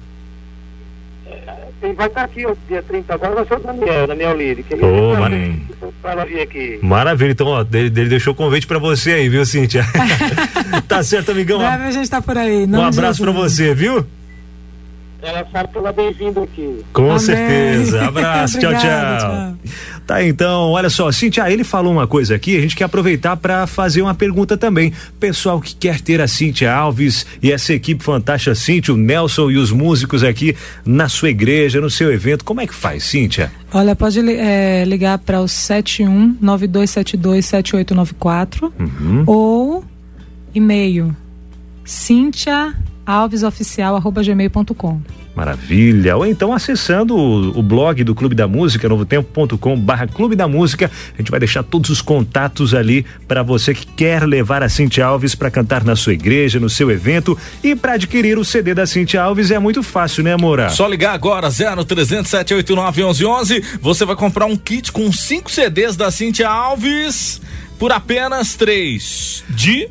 Ele vai estar aqui, ó, dia trinta agora, vai ser o Daniel, Daniel Lire. Que ele Ô, vai mano. vir pra ela vir aqui. Maravilha, então, ó, ele, ele deixou o convite pra você aí, viu, Cíntia? Tá certo, amigão. Breve a gente tá por aí. Um abraço pra você, viu? Ela sabe que ela é bem-vinda aqui. Com Amém. certeza. Abraço, tchau, Obrigada, tchau. tchau. Tá, então, olha só, Cíntia, ele falou uma coisa aqui, a gente quer aproveitar para fazer uma pergunta também. Pessoal que quer ter a Cíntia Alves e essa equipe fantástica, Cíntia, o Nelson e os músicos aqui na sua igreja, no seu evento, como é que faz, Cíntia? Olha, pode é, ligar para o sete um nove dois sete dois sete oito nove quatro Uhum. ou e-mail cintia alves oficial arroba gmail ponto com. Maravilha. Ou então acessando o, o blog do Clube da Música, novo tempo ponto com barra Clube da Música. A gente vai deixar todos os contatos ali para você que quer levar a Cíntia Alves para cantar na sua igreja, no seu evento. E para adquirir o C D da Cíntia Alves é muito fácil, né, Moura? Só ligar agora, zero trezentos, sete oito nove, onze onze. Você vai comprar um kit com cinco C Ds da Cíntia Alves por apenas três de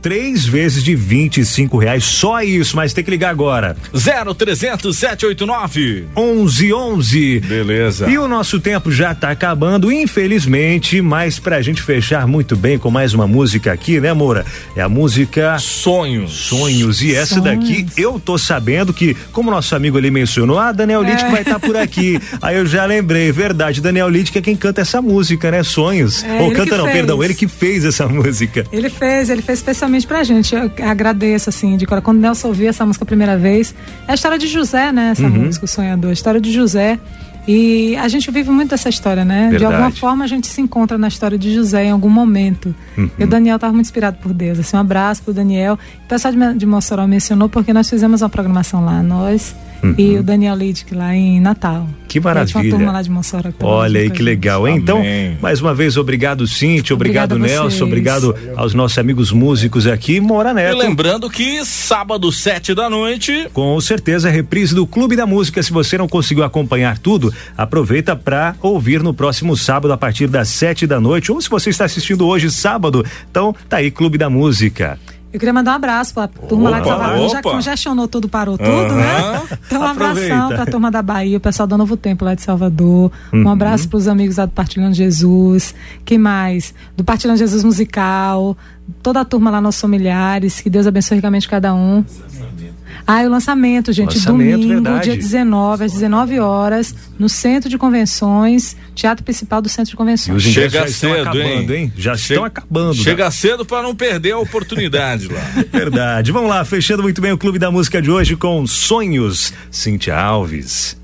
três vezes de vinte e cinco reais. Só isso, mas tem que ligar agora. zero trezentos, sete oito nove, onze onze. Beleza. E o nosso tempo já tá acabando, infelizmente, mas pra gente fechar muito bem com mais uma música aqui, né, Moura? É a música Sonhos. Sonhos. E essa Sonhos. daqui, eu tô sabendo que, como nosso amigo ali mencionou, ah, Daniel Litt É. vai estar tá por aqui. Aí eu já lembrei, verdade, Daniel Litt que é quem canta essa música, né? Sonhos. É, Ou ele canta que não, fez. perdão, ele que fez essa música. Ele fez, ele fez especialmente pra gente. Eu agradeço, assim, de quando o Nelson ouviu essa música a primeira vez. É a história de José, né? Essa Uhum. música, O Sonhador. A história de José. E a gente vive muito essa história, né? Verdade. De alguma forma a gente se encontra na história de José em algum momento. Uhum. E o Daniel estava muito inspirado por Deus. Assim, um abraço pro Daniel. O pessoal de, de Mossoró mencionou porque nós fizemos uma programação lá, nós uhum. e o Daniel Lidic lá em Natal. Que maravilha. Uma turma lá de Mossoró. Que Olha aí que legal, hein? Então, Amém. mais uma vez, obrigado Cíntia, obrigado, Obrigada a Nelson, vocês. obrigado aos nossos amigos músicos aqui, Moura E Neto. lembrando que sábado, sete da noite. Com certeza, reprise do Clube da Música. Se você não conseguiu acompanhar tudo, aproveita para ouvir no próximo sábado a partir das sete da noite. Ou se você está assistindo hoje, sábado, então tá aí Clube da Música. Eu queria mandar um abraço pra turma lá de Opa, Salvador, já opa. congestionou tudo, parou tudo, Aham. né? Então um Aproveita. abração pra turma da Bahia, o pessoal do Novo Tempo lá de Salvador, Uhum. um abraço pros amigos lá do Partilhando Jesus, quem mais? Do Partilhando Jesus Musical, toda a turma lá, nossos familiares, que Deus abençoe ricamente cada um. Ah, e o lançamento, gente, Lançamento, domingo, verdade. dia dezenove, às dezenove horas, no Centro de Convenções, Teatro Principal do Centro de E Convenções. os ingressos Chega já estão cedo, acabando, hein? hein? Já Che- estão acabando. Chega cedo para não perder a oportunidade lá. Verdade. Vamos lá, fechando muito bem o Clube da Música de hoje com Sonhos, Cíntia Alves.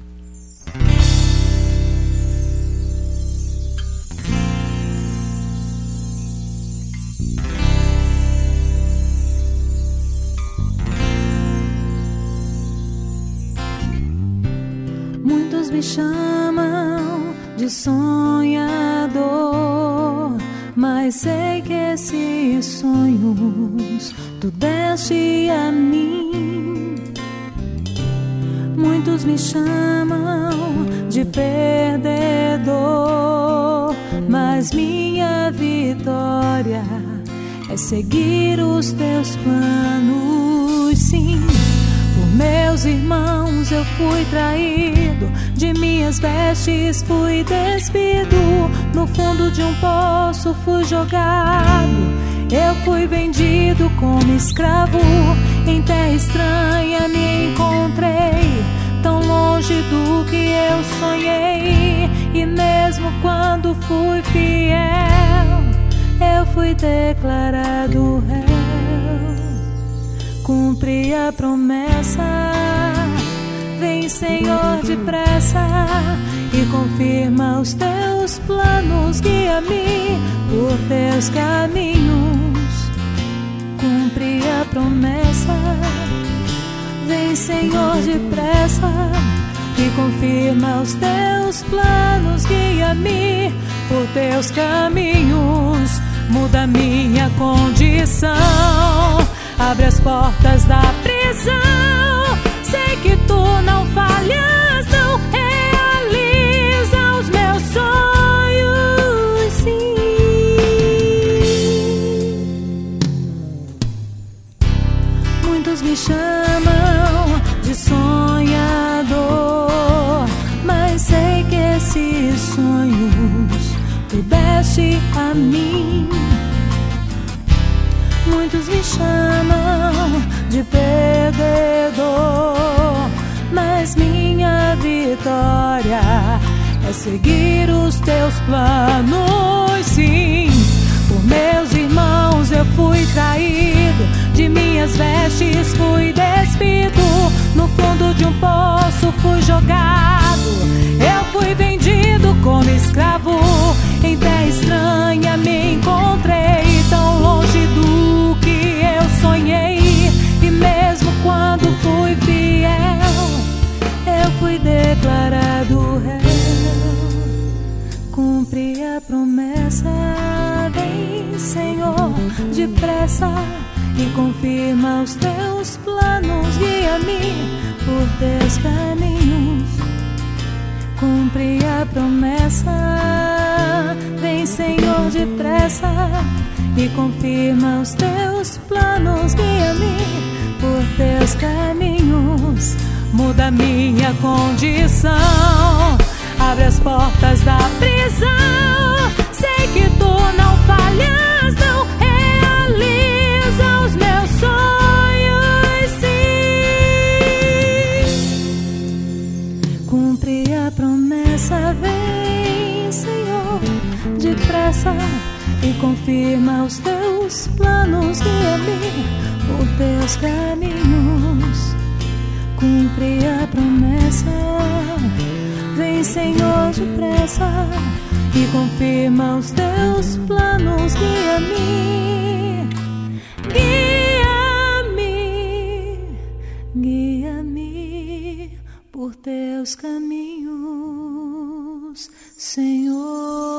Muitos me chamam de sonhador, mas sei que esses sonhos tu deste a mim. Muitos me chamam de perdedor, mas minha vitória é seguir os teus planos, sim. Por meus irmãos eu fui traído, de minhas vestes fui despido, no fundo de um poço fui jogado, eu fui vendido como escravo, em terra estranha me encontrei, tão longe do que eu sonhei, e mesmo quando fui fiel, eu fui declarado réu. Cumpri a promessa, vem Senhor depressa e confirma os teus planos, guia-me por teus caminhos. Cumpri a promessa, vem Senhor depressa e confirma os teus planos, guia-me por teus caminhos. Muda minha condição, abre as portas da prisão, sei que tu não falhas, não, realiza os meus sonhos, sim. Muitos me chamam de sonhador, mas sei que esses sonhos tu deste a mim. Muitos me chamam de perdedor, mas minha vitória é seguir os teus planos, sim. Por meus irmãos eu fui traído, de minhas vestes fui despido, no fundo de um poço fui jogado, eu fui vendido como escravo, em terra estranha me encontrei, tão longe do que eu sonhei, e mesmo quando fui fiel, eu fui declarado réu. Cumpri a promessa, vem Senhor depressa e confirma os teus planos, guia-me por teus caminhos. Cumpri a promessa, vem Senhor Senhor, depressa e confirma os teus planos. Guia-me por teus caminhos, muda minha condição, abre as portas da prisão. Sei que tu não falhas, não realiza os meus sonhos, sim. Cumpre a promessa, vem, Senhor, depressa e confirma os teus planos. Guia-me por teus caminhos, cumpre a promessa. Vem, Senhor, depressa e confirma os teus planos. Guia-me, guia-me, guia-me por teus caminhos, Senhor.